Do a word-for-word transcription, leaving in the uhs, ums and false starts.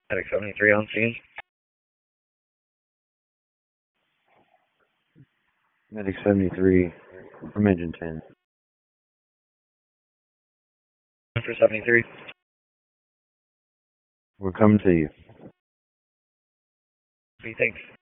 Medic seventy-three on scene. Medic seventy-three from engine ten. For seventy-three. We're coming to you. What do you think?